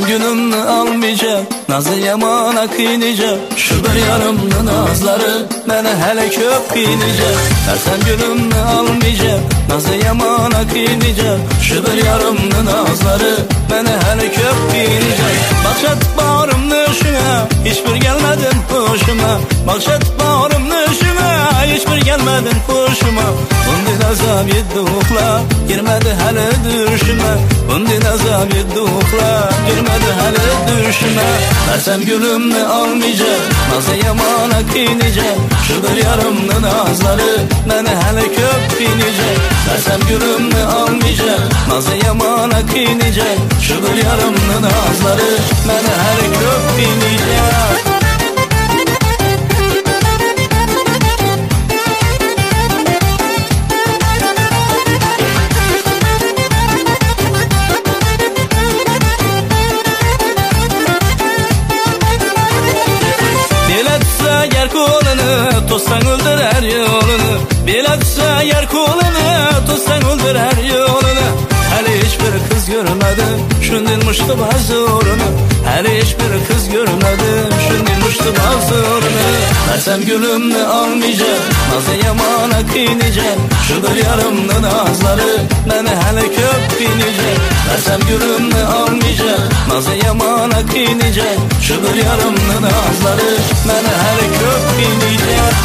Versem gülümni almayacak, nazı yamana kıynayacak. Şu bir yarımlı nazları beni hele köp kıynayacak. Versem gülümni almayacak, nazı yamana kıynayacak. Şu bir yarımlı nazları beni hele köp kıynayacak. Bakşat bağrımın ışığına, hiçbir gelmedin hoşuma. Bakşat bağrımın ışığına, hiçbir gelmedin hoşuma. Bundan azap yedduqla, girmedi hele düşüme. Bundan azap yedduqla, girmedi hele düşüme. Versem gülümni almayacak, nazı yamana kıynayacak. Şu bir yarımlı nazları beni hele köp kıynayacak. Versem gülümni almayacak, nazı yamana kıynayacak. Şu bir yarımlı nazları beni hele köp kıynayacak. Yer kolunu tutsan öldürer yolunu. Biletse yer kolunu tutsan öldürer yolunu. Hele hiçbir kız görmedi şundan muştu bazorunu. Hele hiçbir kız görmedi şundan muştu bazorunu. Versem gülümni almayacak, nazı yamana kıynayacak. Şu bir yarımlı nazları beni hele köp kıynayacak. Versem gülümni almayacak, nazı yamana kıynayacak. Şu bir yarımlı nazları beni hele köp kıynayacak.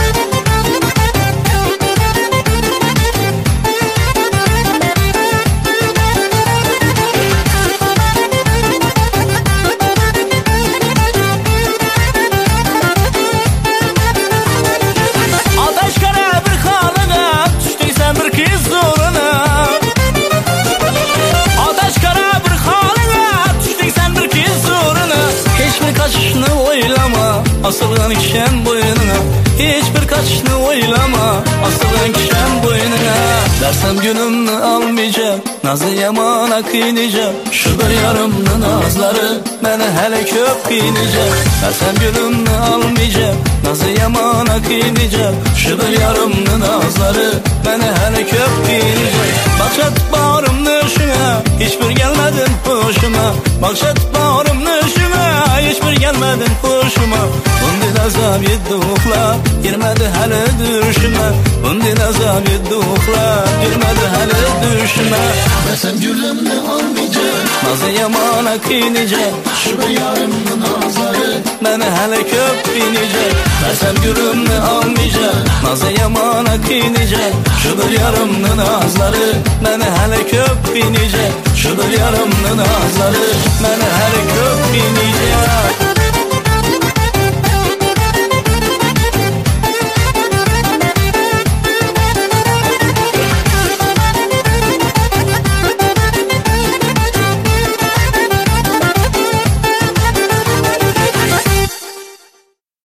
Kaçışını oylama, asılan kişen boynuna. Hiçbir kaçışını oylama, asılan kişen boynuna. Versem gülümni almayacak, nazı yamana kıynayacak. Şu bir yarımlı nazları beni hele köp kıynayacak. Versem gülümni almayacak, nazı yamana kıynayacak. Şu bir yarımlı nazları beni hele köp kıynayacak. Bakşat bağrımın ışığına, hiçbir gelmedin hoşuma. Bakşat bağrımın ışığına, hiçbir gelmedin hoşuma. Bundan azap yedduqla, girmedi hele düşüme. Bundan azap yedduqla, girmedi hele düşüme. Versem gülümni almayacak, nazı yamana kıynayacak. Şu bir yarımlı nazları beni hele köp kıynayacak. Versem gülümni almayacak, nazı yamana kıynayacak. Şu bir yarımlı nazları beni hele köp kıynayacak. Şu bir yarımlı nazları